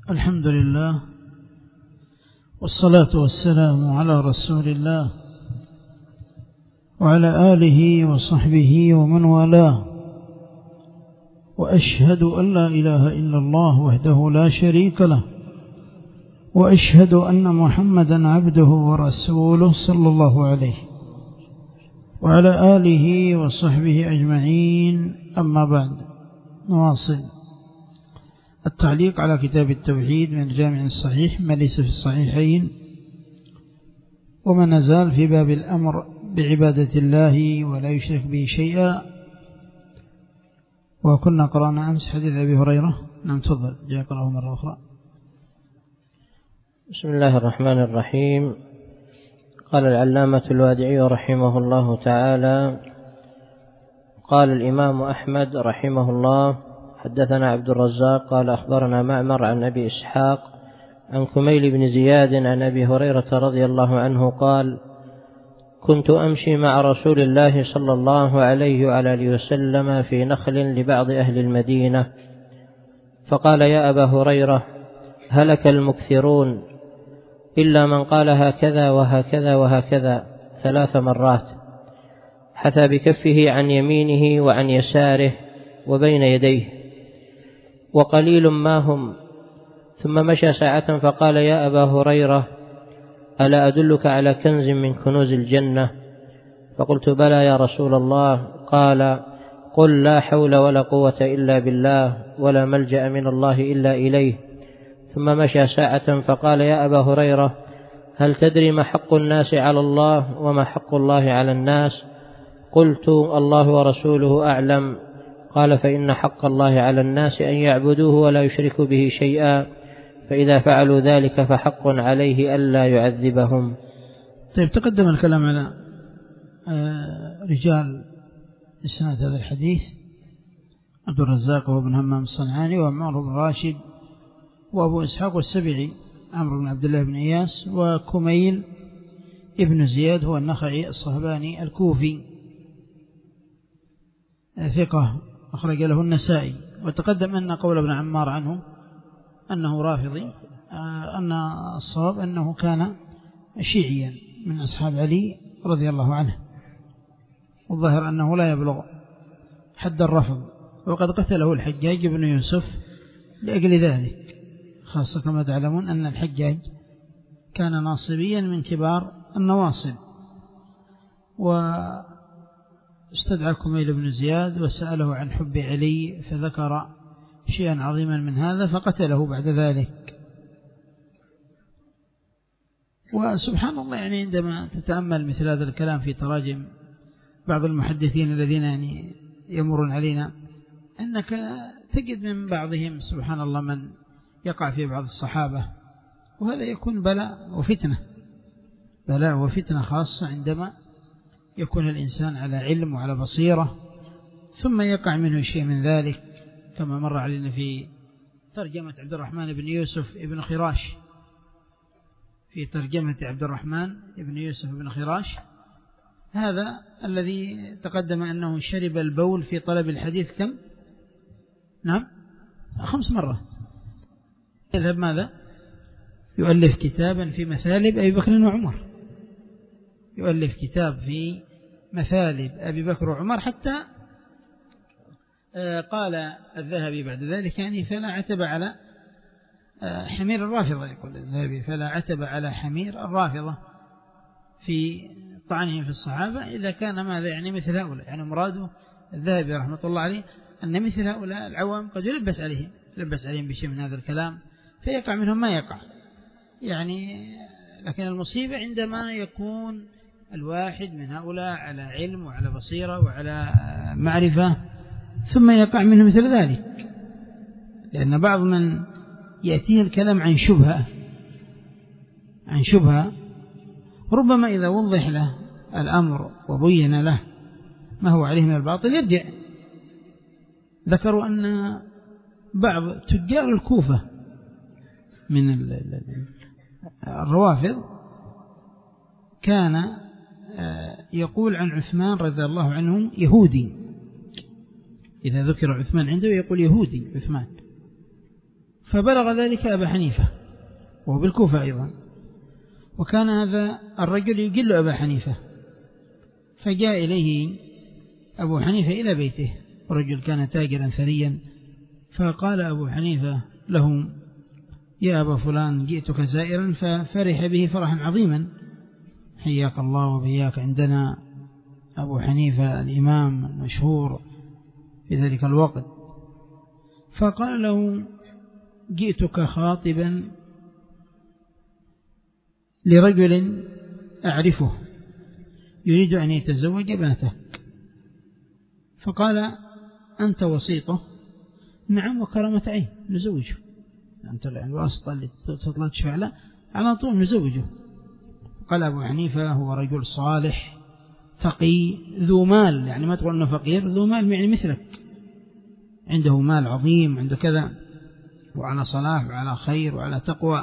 الحمد لله والصلاة والسلام على رسول الله وعلى آله وصحبه ومن والاه، وأشهد أن لا إله إلا الله وحده لا شريك له، وأشهد أن محمدا عبده ورسوله صلى الله عليه وعلى آله وصحبه أجمعين. أما بعد، نواصل التعليق على كتاب التوحيد من الجامع الصحيح ما ليس في الصحيحين، وما نزال في باب الأمر بعبادة الله ولا يشرك به شيئا. وكنا قرأنا أمس حديث أبي هريرة. نعم تفضل، جاء قرأه مرة أخرى. بسم الله الرحمن الرحيم. قال العلامة الوادعي رحمه الله تعالى: قال الإمام أحمد رحمه الله: حدثنا عبد الرزاق قال أخبرنا معمر عن أبي إسحاق عن كميل بن زياد عن أبي هريرة رضي الله عنه قال: كنت أمشي مع رسول الله صلى الله عليه وعلى آله وسلم في نخل لبعض أهل المدينة، فقال: يا أبا هريرة، هلك المكثرون إلا من قال هكذا وهكذا وهكذا 3 مرات، حثى بكفه عن يمينه وعن يساره وبين يديه، وقليل ما هم. ثم مشى ساعة فقال: يا أبا هريرة، ألا أدلك على كنز من كنوز الجنة؟ فقلت: بلى يا رسول الله. قال: قل لا حول ولا قوة إلا بالله، ولا ملجأ من الله إلا إليه. ثم مشى ساعة فقال: يا أبا هريرة، هل تدري ما حق الناس على الله وما حق الله على الناس؟ قلت: الله ورسوله أعلم. قال: فإن حق الله على الناس أن يعبدوه ولا يشركوا به شيئا، فإذا فعلوا ذلك فحق عليه ألا يعذبهم. طيب، تقدم الكلام على رجال إسناد هذا الحديث: عبد الرزاق وابن همام الصنعاني وعمر بن راشد وأبو إسحاق والسبعي عمرو بن عبد الله بن إياس، وكميل ابن زياد هو النخعي الصهباني الكوفي ثقة أخرج له النسائي. وتقدم أن قول ابن عمار عنه أنه رافضي، أن الصواب أنه كان شيعيا من أصحاب علي رضي الله عنه، والظاهر أنه لا يبلغ حد الرفض، وقد قتله الحجاج بن يوسف لأجل ذلك، خاصة كما تعلمون أن الحجاج كان ناصبيا من كبار النواصب. واستدعى كميل بن زياد وسأله عن حب علي، فذكر شيئا عظيما من هذا فقتله بعد ذلك. وسبحان الله، يعني عندما تتأمل مثل هذا الكلام في تراجم بعض المحدثين الذين يمرون علينا، أنك تجد من بعضهم سبحان الله من يقع في بعض الصحابة، وهذا يكون بلاء وفتنة خاصة عندما يكون الإنسان على علم وعلى بصيرة، ثم يقع منه شيء من ذلك، كما مر علينا في ترجمة عبد الرحمن بن يوسف ابن خراش. في ترجمة عبد الرحمن بن يوسف بن خراش، هذا الذي تقدم أنه شرب البول في طلب الحديث كم؟ نعم 5 مرات. يذهب ماذا؟ يؤلف كتابا في مثالب أبي بكر وعمر، يؤلف كتاب في مثالب أبي بكر وعمر، حتى قال الذهبي بعد ذلك يعني فلا عتب على حمير الرافضة، يقول الذهبي فلا عتب على حمير الرافضة في طعنهم في الصحابة إذا كان ماذا يعني مثل هؤلاء. يعني مراده الذهبي رحمة الله عليه أن مثل هؤلاء العوام قد يلبس عليهم بشيء من هذا الكلام فيقع منهم ما يقع يعني. لكن المصيبة عندما يكون الواحد من هؤلاء على علم وعلى بصيرة وعلى معرفة ثم يقع منه مثل ذلك، لأن بعض من يأتيه الكلام عن شبهة ربما إذا وضح له الأمر وبين له ما هو عليه من الباطل يرجع. ذكروا أن بعض تجار الكوفة من الروافض كان يقول عن عثمان رضي الله عنه يهودي، إذا ذكر عثمان عنده يقول يهودي عثمان، فبلغ ذلك أبا حنيفة وهو بالكوفة أيضا، وكان هذا الرجل يجل أبا حنيفة، فجاء إليه أبو حنيفة إلى بيته، ورجل كان تاجرا ثريا، فقال أبو حنيفة له: يا أبا فلان جئتك زائرا، ففرح به فرحا عظيما: حياك الله وبياك عندنا أبو حنيفة الإمام المشهور في ذلك الوقت. فقال له: جئتك خاطبا لرجل أعرفه يريد أن يتزوج ابنتك. فقال: أنت وسيطه؟ نعم، وكرامة عين، نزوجه. أنت الواسطة اللي تطلع تشفع له، على طول نزوجه. قال أبو حنيفة: هو رجل صالح تقي ذو مال، يعني ما تقول أنه فقير، ذو مال يعني مثلك، عنده مال عظيم، عنده كذا، وعلى صلاح وعلى خير وعلى تقوى،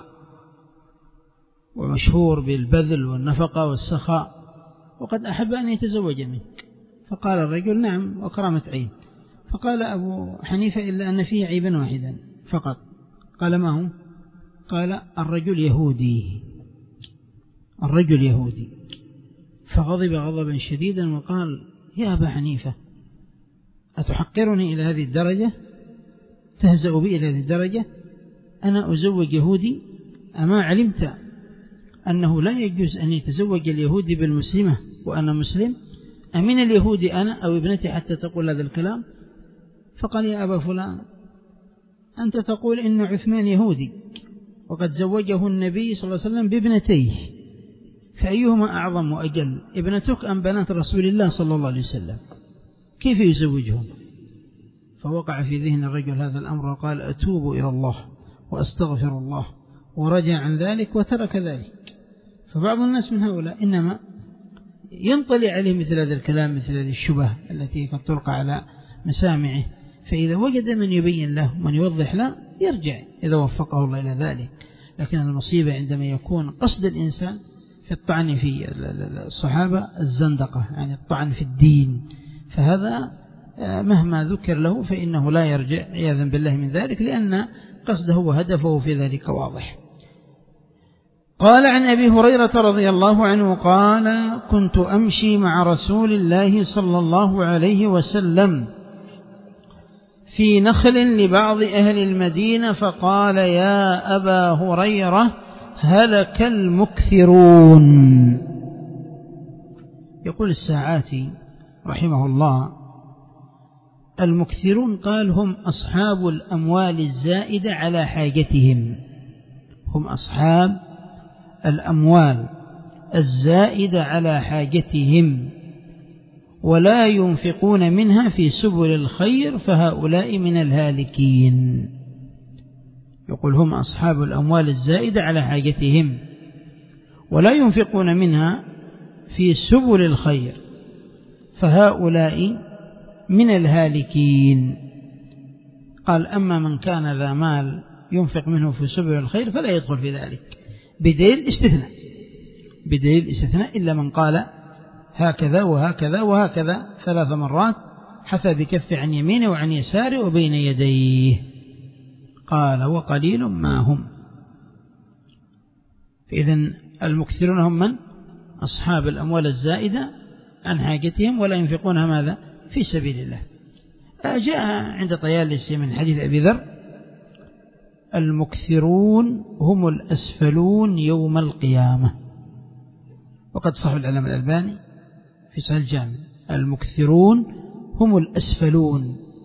ومشهور بالبذل والنفقة والسخاء، وقد أحب أن يتزوج منك. فقال الرجل: نعم، وكرامة عين. فقال أبو حنيفة: إلا أن فيه عيبا واحدا فقط. قال: ما هو؟ قال: الرجل يهودي. الرجل يهودي. فغضب غضبا شديدا وقال: يا أبا حنيفة، أتحقرني إلى هذه الدرجة؟ تهزأ بي إلى هذه الدرجة؟ أنا أزوج يهودي؟ أما علمت أنه لا يجوز أن يتزوج اليهودي بالمسلمة وأنا مسلم؟ أمن اليهودي أنا أو ابنتي حتى تقول هذا الكلام؟ فقال: يا أبا فلان، أنت تقول إن عثمان يهودي وقد زوجه النبي صلى الله عليه وسلم بابنتيه، فأيهما أعظم وأجل، ابنتك أم بنات رسول الله صلى الله عليه وسلم؟ كيف يزوجهم؟ فوقع في ذهن الرجل هذا الأمر وقال: أتوب إلى الله وأستغفر الله، ورجع عن ذلك وترك ذلك. فبعض الناس من هؤلاء إنما ينطلي عليه مثل هذا الكلام، مثل هذه الشبه التي قد تلقى على مسامعه، فإذا وجد من يبين له من يوضح له يرجع إذا وفقه الله إلى ذلك. لكن المصيبة عندما يكون قصد الإنسان في الطعن في الصحابة الزندقة، يعني الطعن في الدين، فهذا مهما ذكر له فإنه لا يرجع عياذا بالله من ذلك، لأن قصده وهدفه في ذلك واضح. قال: عن أبي هريرة رضي الله عنه قال: كنت أمشي مع رسول الله صلى الله عليه وسلم في نخل لبعض أهل المدينة، فقال: يا أبا هريرة، هلك المكثرون. يقول الساعاتي رحمه الله: المكثرون قال هم أصحاب الأموال الزائدة على حاجتهم، هم أصحاب الأموال الزائدة على حاجتهم، ولا ينفقون منها في سبل الخير، فهؤلاء من الهالكين. يقول هم أصحاب الأموال الزائدة على حاجتهم ولا ينفقون منها في سبل الخير، فهؤلاء من الهالكين. قال: أما من كان ذا مال ينفق منه في سبل الخير فلا يدخل في ذلك، بدليل استثناء، بدليل استثناء، إلا من قال هكذا وهكذا وهكذا 3 مرات، حثى بكف عن يمينه وعن يساره وبين يديه. قال: وقليل ما هم. فإذن المكثرون هم من؟ أصحاب الأموال الزائدة عن حاجتهم ولا ينفقونها ماذا؟ في سبيل الله. جاء عند طيالسي من حديث أبي ذر: المكثرون هم الأسفلون يوم القيامة. وقد صح العلامة الألباني في صحيح الجامع: المكثرون هم الأسفلون.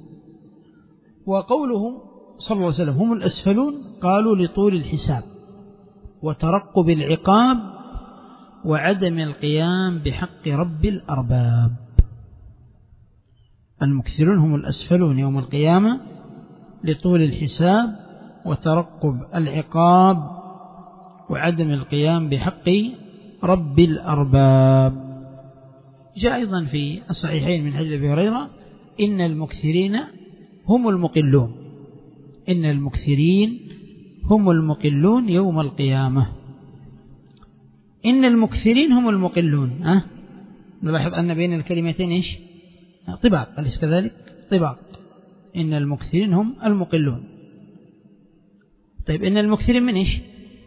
وقولهم صلى الله عليه وسلم هم الأسفلون قالوا لطول الحساب وترقب العقاب وعدم القيام بحق رب الأرباب. المكثرون هم الأسفلون يوم القيامة لطول الحساب وترقب العقاب وعدم القيام بحق رب الأرباب. جاء أيضا في الصحيحين من حديث أبي هريرة: إن المكثرين هم المقلون، إن المكثرين هم المقلون يوم القيامة. إن المكثرين هم المقلون، نلاحظ أن بين الكلمتين إيش؟ طباق، أليس كذلك؟ طباق. إن المكثرين هم المقلون. طيب إن المكثرين من إيش؟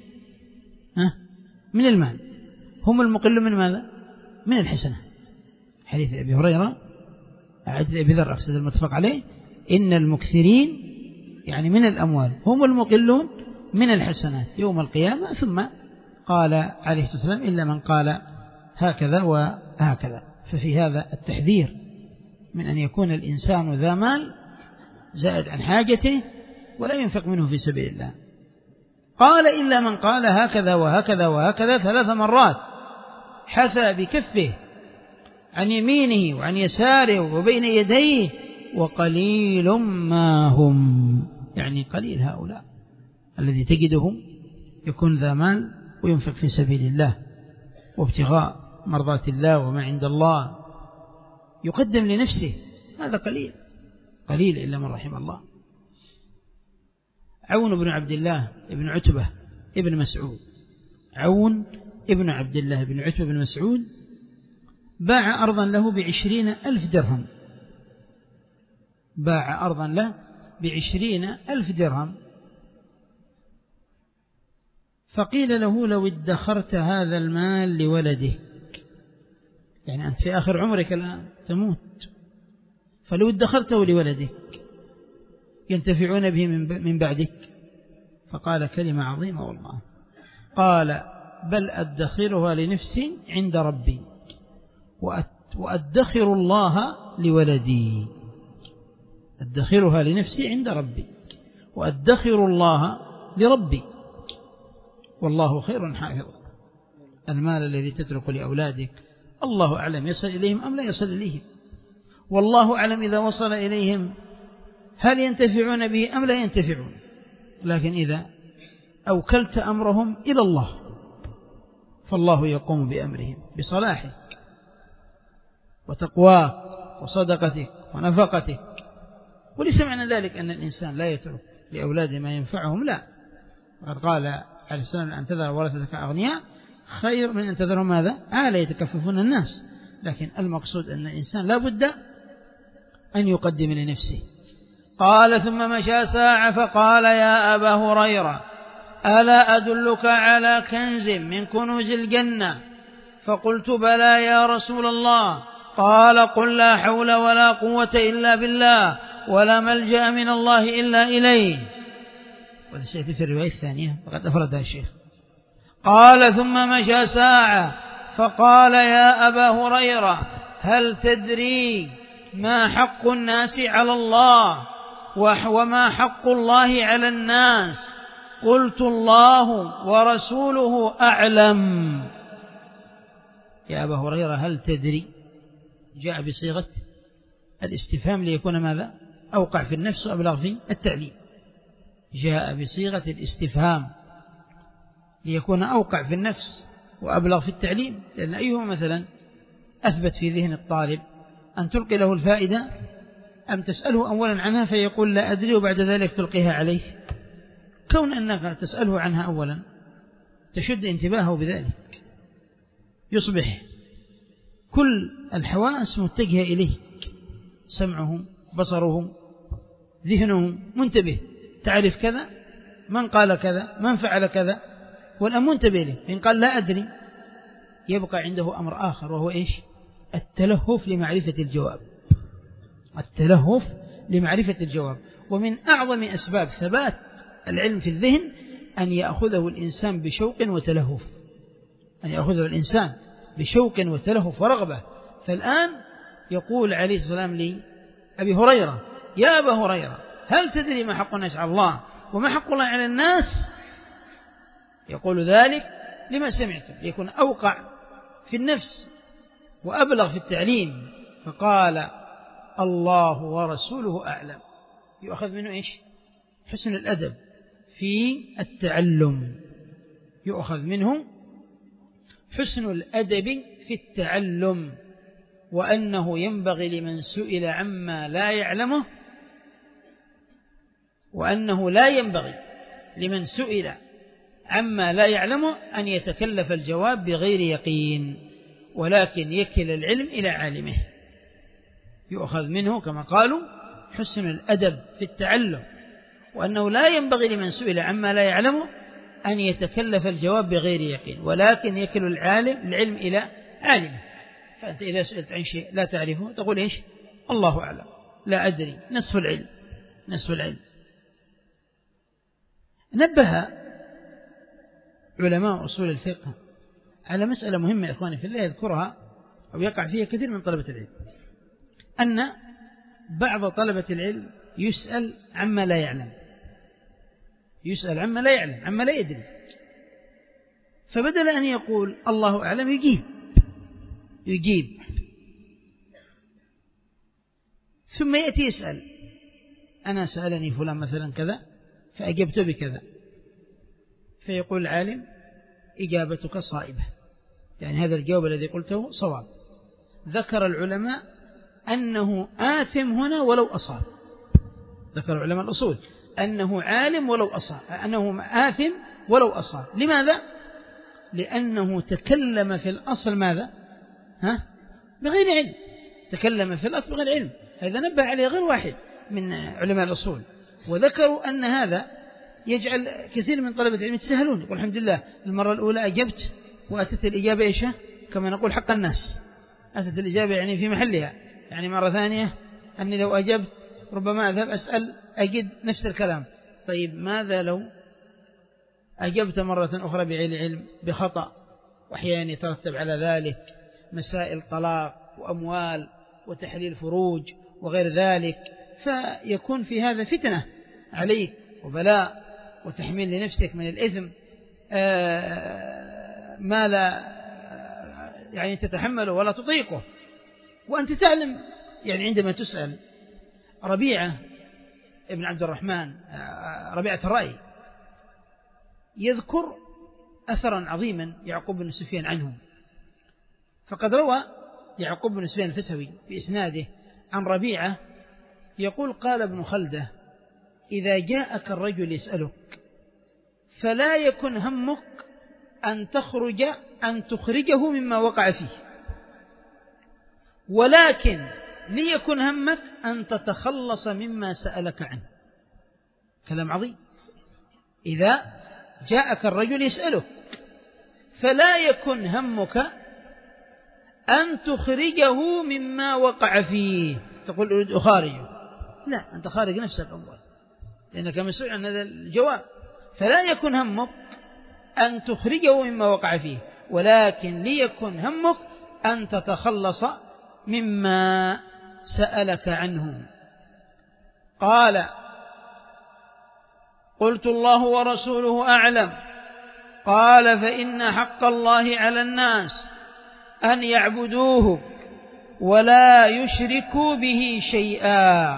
من المال، هم المقل من ماذا؟ من الحسنة. حديث أبي هريرة، حديث أبي ذر أفسد المتفق عليه، إن المكثرين يعني من الأموال هم المقلون من الحسنات يوم القيامة. ثم قال عليه الصلاة والسلام إلا من قال هكذا وهكذا. ففي هذا التحذير من أن يكون الإنسان ذا مال زائد عن حاجته ولا ينفق منه في سبيل الله. قال إلا من قال هكذا وهكذا وهكذا 3 مرات، حثى بكفه عن يمينه وعن يساره وبين يديه، وقليل ما هم، يعني قليل هؤلاء الذي تجدهم يكون ذا مال وينفق في سبيل الله وابتغاء مرضات الله وما عند الله يقدم لنفسه، هذا قليل قليل إلا من رحم الله. عون بن عبد الله بن عتبة ابن مسعود، عون ابن عبد الله بن عتبة بن مسعود باع أرضا له ب20,000 درهم، باع أرضا له ب20,000 درهم، فقيل له لو ادخرت هذا المال لولدك، يعني أنت في آخر عمرك الآن تموت، فلو ادخرته لولدك ينتفعون به من بعدك. فقال كلمة عظيمة والله، قال بل أدخرها لنفسي عند ربي وأدخر الله لولدي، أدخرها لنفسي عند ربي وأدخر الله لربي، والله خير حافظا. المال الذي تترك لأولادك الله أعلم يصل إليهم أم لا يصل إليهم، والله أعلم إذا وصل إليهم هل ينتفعون به أم لا ينتفعون، لكن إذا أوكلت أمرهم إلى الله فالله يقوم بأمرهم بصلاحك وتقواك وصدقتك ونفقتك. وليس معنى ذلك أن الإنسان لا يترك لأولاده ما ينفعهم، لا، وقد قال عليه السلام أن تذر ورثتك أغنياء خير من أن تذرهم ماذا؟ عالة يتكففون الناس. لكن المقصود أن الإنسان لا بد أن يقدم لنفسه. قال ثم مشى ساعة فقال يا أبا هريرة ألا أدلك على كنز من كنوز الجنة؟ فقلت بلى يا رسول الله. قال قل لا حول ولا قوة إلا بالله ولا ملجأ من الله إلا إليه. وسيأتي في الرواية الثانية فقد أفردها الشيخ. قال ثم مشى ساعة فقال يا أبا هريرة هل تدري ما حق الناس على الله وما حق الله على الناس؟ قلت الله ورسوله أعلم. يا أبا هريرة هل تدري جاء بصيغة الاستفهام ليكون ماذا؟ أوقع في النفس وأبلغ في التعليم. جاء بصيغة الاستفهام ليكون أوقع في النفس وأبلغ في التعليم، لأن أيهما مثلا أثبت في ذهن الطالب أن تلقي له الفائدة أم تسأله أولا عنها فيقول لا أدري وبعد ذلك تلقيها عليه؟ كون أنك تسأله عنها أولا تشد انتباهه بذلك، يصبح كل الحواس متجهة إليه، سمعه بصره ذهنه منتبه، تعرف كذا من قال كذا من فعل كذا، والآن منتبه له. إن قال لا أدري يبقى عنده أمر آخر وهو إيش؟ التلهف لمعرفة الجواب، التلهف لمعرفة الجواب. ومن أعظم أسباب ثبات العلم في الذهن أن يأخذه الإنسان بشوق وتلهف، أن يأخذه الإنسان بشوق وتلهف ورغبة. فالآن يقول عليه السلام لأبي هريرة يا أبا هريرة هل تدري ما حق الناس على الله وما حق الله على الناس؟ يقول ذلك لما سمعته يكون أوقع في النفس وأبلغ في التعليم. فقال الله ورسوله أعلم. يؤخذ منه إيش؟ حسن الأدب في التعلم، يؤخذ منه حسن الأدب في التعلم، وأنه ينبغي لمن سئل عما لا يعلمه، وأنه لا ينبغي لمن سئل عما لا يعلمه أن يتكلف الجواب بغير يقين، ولكن يكل العلم إلى عالمه. يؤخذ منه كما قالوا حسن الأدب في التعلم، وأنه لا ينبغي لمن سئل عما لا يعلمه أن يتكلف الجواب بغير يقين، ولكن يكل العلم إلى عالمه. فأنت إذا سئلت عن شيء لا تعرفه تقول إيش؟ الله أعلم، لا أدري، نصف العلم، نصف العلم. نبه علماء أصول الفقه على مسألة مهمة يا إخواني في الله، يذكرها أو يقع فيها كثير من طلبة العلم، أن بعض طلبة العلم يسأل عما لا يعلم، يسأل عما لا يعلم، عما لا يدري، فبدل أن يقول الله أعلم يجيب ثم يأتي يسأل أنا سألني فلان مثلا كذا فأجبت بكذا، فيقول العالم إجابتك صائبة، يعني هذا الجواب الذي قلته صواب. ذكر العلماء أنه آثم هنا ولو أصاب، ذكر علماء الأصول أنه عالم ولو أصاب، أنه آثم ولو أصاب. لماذا؟ لأنه تكلم في الأصل ماذا؟ بغير علم، تكلم في الأصل بغير علم. هذا نبه عليه غير واحد من علماء الأصول، وذكروا أن هذا يجعل كثير من طلبة العلم يتساهلون، يقول الحمد لله المرة الأولى أجبت وأتت الإجابة إيش؟ كما نقول حق الناس، أتت الإجابة يعني في محلها. يعني مرة ثانية أني لو أجبت ربما أذهب أسأل أجد نفس الكلام. طيب ماذا لو أجبت مرة أخرى بغير علم بخطأ، وأحيانا يترتب على ذلك مسائل طلاق وأموال وتحليل فروج وغير ذلك، فيكون في هذا فتنة عليك وبلاء وتحميل لنفسك من الإثم ما لا يعني تتحمله ولا تطيقه. وأنت تعلم يعني عندما تسأل ربيعة ابن عبد الرحمن ربيعة الرأي يذكر أثرا عظيما يعقوب بن سفيان عنه، فقد روى يعقوب بن سفيان الفسوي بإسناده عن ربيعة يقول قال ابن خلدة إذا جاءك الرجل يسألك فلا يكن همك أن تخرجه مما وقع فيه، ولكن ليكن همك أن تتخلص مما سألك عنه. كلام عظيم. إذا جاءك الرجل يسألك فلا يكن همك أن تخرجه مما وقع فيه، تقول أريد أخارجه، لا، أنت خارج نفسك أول لأنك مسؤول عن هذا الجواب. فلا يكن همك أن تخرجه مما وقع فيه، ولكن ليكن همك أن تتخلص مما سألك عنه. قال قلت الله ورسوله أعلم. قال فإن حق الله على الناس أن يعبدوه ولا يشركوا به شيئا.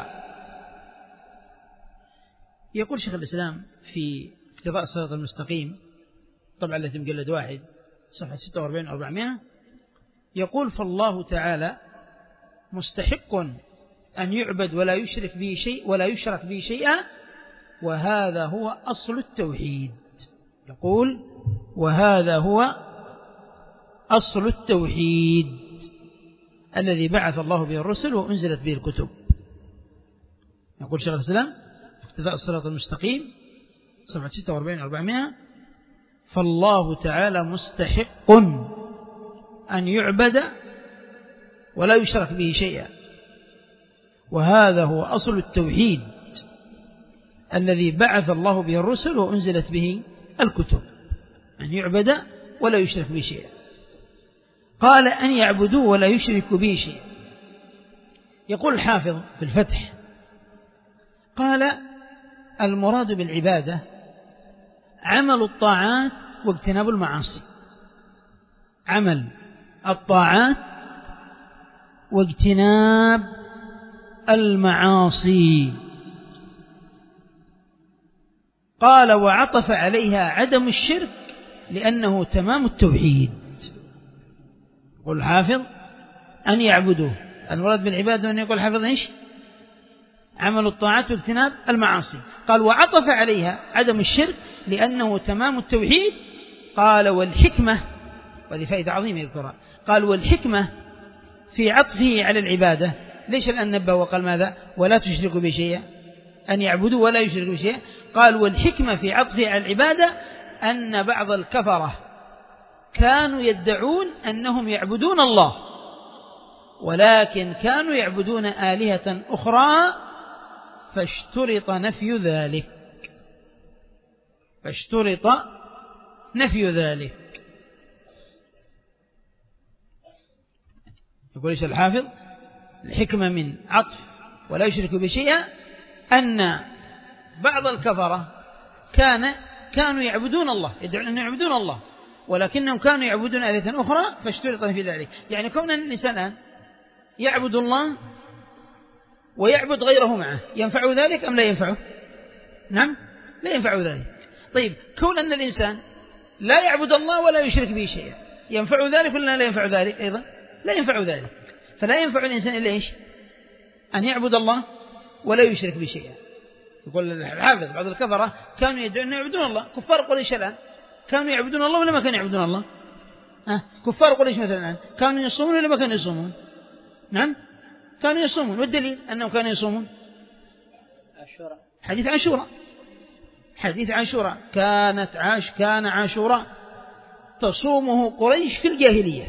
يقول شيخ الإسلام في اقتضاء الصراط المستقيم طبعا التي مجلد 1 صفحة 46-400 يقول فالله تعالى مستحق أن يعبد ولا يشرك به شيء ولا يشرك به شيئا، وهذا هو أصل التوحيد. يقول وهذا هو أصل التوحيد الذي بعث الله به الرسل وأنزلت به الكتب. يقول شيخ الإسلام في اقتضاء الصراط المستقيم صفحة 46-400 فالله تعالى مستحق أن يعبد ولا يشرك به شيئا، وهذا هو أصل التوحيد الذي بعث الله به الرسل وأنزلت به الكتب، أن يعبد ولا يشرك به شيئا. قال أن يعبدوا ولا يشركوا به شيئا. يقول الحافظ في الفتح قال المراد بالعبادة عمل الطاعات واجتناب المعاصي، عمل الطاعات واجتناب المعاصي. قال وعطف عليها عدم الشرك لأنه تمام التوحيد. يقول الحافظ أن يعبدوه، المراد بالعبادة أن يقول الحافظ إيش؟ عمل الطاعات واجتناب المعاصي. قال وعطف عليها عدم الشرك لأنه تمام التوحيد. قال والحكمة، وهذه فائدة عظيمة يذكرها، قال والحكمة في عطفه على العبادة. ليش الآن نبه وقال ماذا؟ ولا تشركوا به شيئا؟ أن يعبدوا ولا يشركوا شيئا. قال والحكمة في عطفه على العبادة أن بعض الكفرة كانوا يدعون أنهم يعبدون الله، ولكن كانوا يعبدون آلهة أخرى فاشترط نفي ذلك. يقول إيش الحافظ؟ الحكمة من عطف ولا يشرك بشيئا أن بعض الكفرة كانوا يعبدون الله، يدعون أن يعبدون الله، ولكنهم كانوا يعبدون آلهة أخرى فاشترط في ذلك. يعني كون الإنسان يعبد الله ويعبد غيره معه ينفع ذلك أم لا ينفعه؟ نعم لا ينفع ذلك. طيب كون أن الإنسان لا يعبد الله ولا يشرك به شيئا ينفع ذلك ولا لا ينفع ذلك؟ أيضا لا ينفع ذلك. فلا ينفع الإنسان إلا إيش؟ أن يعبد الله ولا يشرك به شيئا. يقول الحافظ بعض الكفرة كانوا يدعون أن يعبدون الله. كفار قريش الآن كانوا يعبدون الله ولا ما كانوا يعبدون الله؟ كفار قريش مثلا الآن كانوا يصومون ولا ما كانوا يصومون؟ نعم كانوا يصومون. والدليل أنهم كانوا يصومون حديث عاشوراء كان عاشوراء تصومه قريش في الجاهلية،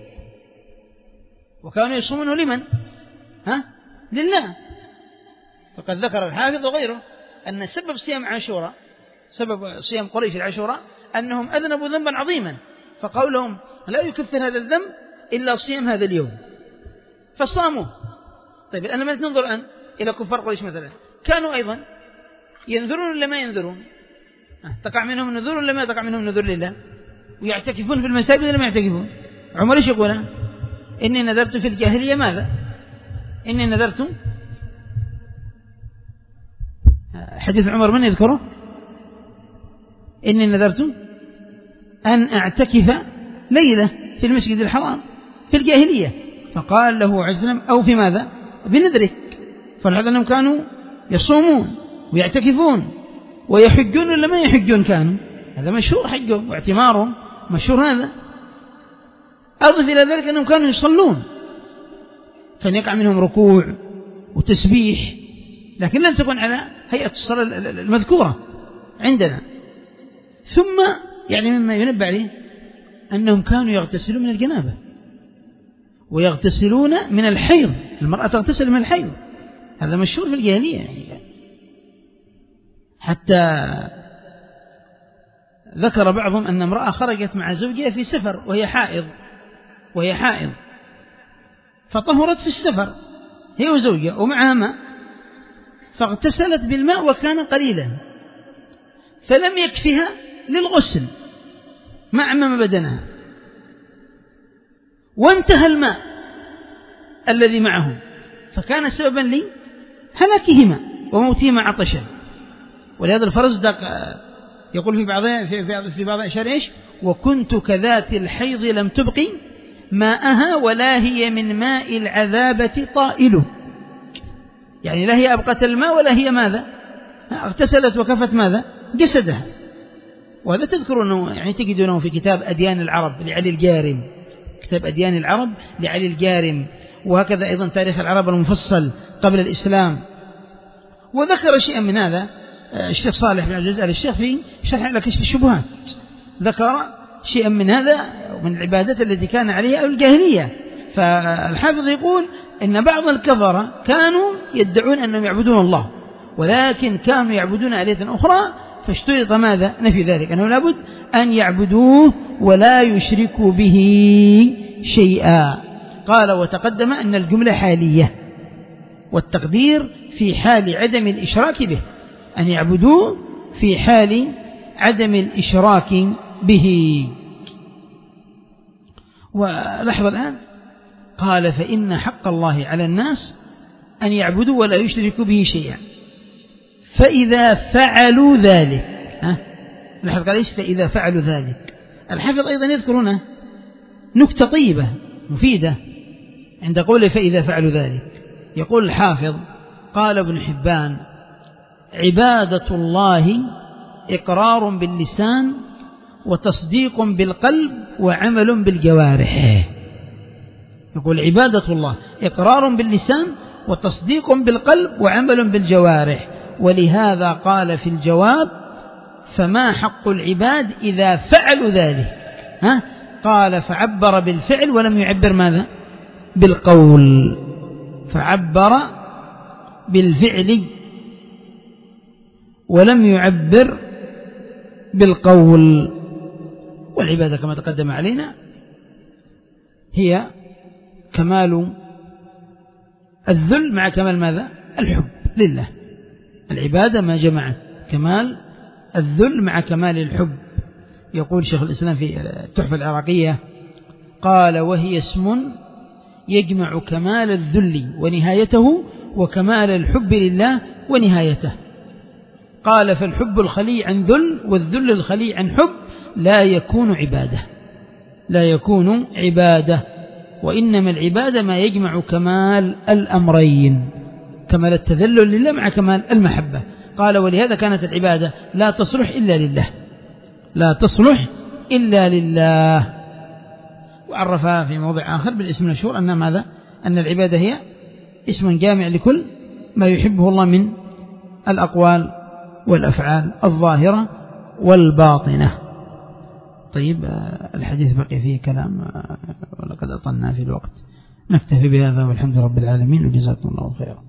وكانوا يصومونه لمن؟ لله. فقد ذكر الحافظ وغيره أن سبب صيام قريش العاشوراء أنهم أذنبوا ذنبا عظيما، فقولهم لا يكفر هذا الذنب إلا صيام هذا اليوم فصاموا. طيب الآن لما ننظر الآن إلى كفار قريش مثلا كانوا أيضا ينذرون ولا ما ينذرون؟ تقع منهم النذور ولا ما تقع منهم النذور لله؟ ويعتكفون في المساجد ولا ما يعتكفون؟ عمر ايش يقول؟ إني نذرت في الجاهلية ماذا؟ إني نذرت، حديث عمر من يذكره؟ إني نذرت أن أعتكف ليلة في المسجد الحرام في الجاهلية، فقال له عزلم أو في ماذا؟ بنذرك. فالحظ أنهم كانوا يصومون ويعتكفون ويحجون ولا ما يحجون؟ كانوا هذا مشهور حجهم واعتمارهم مشهور هذا. أضف إلى ذلك أنهم كانوا يصلون، كان يقع منهم ركوع وتسبيح، لكن لم تكن على هيئة الصلاة المذكورة عندنا. ثم يعني مما ينبه عليه أنهم كانوا يغتسلون من الجنابة ويغتسلون من الحيض، المرأة تغتسل من الحيض، هذا مشهور في الجاهلية يعني. حتى ذكر بعضهم أن امرأة خرجت مع زوجها في سفر وهي حائض فطهرت في السفر هي وزوجها ومعها ماء، فاغتسلت بالماء وكان قليلا فلم يكفها للغسل ما عمم بدنها، وانتهى الماء الذي معهم فكان سببا لهلاكهما وموتهما عطشا. ولهذا الفرزدق يقول في بعض أشياء إيش؟ وكنت كذات الحيض لم تبقي ماءها ولا هي من ماء العذابة طائل، يعني لا هي أبقت الماء ولا هي ماذا؟ اغتسلت وكفت ماذا؟ جسدها. وهذا تذكرونه يعني تجدونه في كتاب أديان العرب لعلي الجارم، كتاب أديان العرب لعلي الجارم، وهكذا أيضا تاريخ العرب المفصل قبل الإسلام. وذكر شيئا من هذا الشيخ صالح بن عبد العزيز آل الشيخ في شرح على كشف الشبهات، ذكر شيئا من هذا ومن العبادات التي كان عليها أهل الجاهلية. فالحافظ يقول إن بعض الكفرة كانوا يدعون أنهم يعبدون الله ولكن كانوا يعبدون آلهة أخرى فاشترط ماذا؟ نفي ذلك، أنه لابد أن يعبدوه ولا يشركوا به شيئا. قال وتقدم أن الجملة حالية والتقدير في حال عدم الإشراك به، أن يعبدوه في حال عدم الإشراك به. ولحظة الآن قال فإن حق الله على الناس أن يعبدوا ولا يشركوا به شيئا فإذا فعلوا ذلك. لاحظ قال إيش؟ فإذا فعلوا ذلك. الحافظ أيضا يذكرنا نكتة طيبة مفيدة عند قوله فإذا فعلوا ذلك. يقول الحافظ قال ابن حبان عبادة الله إقرار باللسان وتصديق بالقلب وعمل بالجوارح. يقول عبادة الله إقرار باللسان وتصديق بالقلب وعمل بالجوارح، ولهذا قال في الجواب فما حق العباد إذا فعلوا ذلك. قال فعبر بالفعل ولم يعبر ماذا؟ بالقول. فعبر بالفعل ولم يعبر بالقول. والعبادة كما تقدم علينا هي كمال الذل مع كمال ماذا؟ الحب لله. العبادة ما جمعت كمال الذل مع كمال الحب. يقول شيخ الإسلام في التحفة العراقية قال وهي اسم يجمع كمال الذل ونهايته وكمال الحب لله ونهايته. قال فالحب الخلي عن ذل والذل الخلي عن حب لا يكون عبادة، لا يكون عبادة، وإنما العبادة ما يجمع كمال الأمرين، كمال التذلل لله مع كمال المحبة. قال ولهذا كانت العبادة لا تصلح إلا لله، لا تصلح إلا لله. وعرفها في موضع آخر بالاسم المشهور أن ماذا؟ أن العبادة هي اسم جامع لكل ما يحبه الله من الأقوال والأفعال الظاهرة والباطنة. طيب الحديث بقي فيه كلام ولقد أطلنا في الوقت، نكتفي بهذا والحمد لله رب العالمين وجزاكم الله خيرا.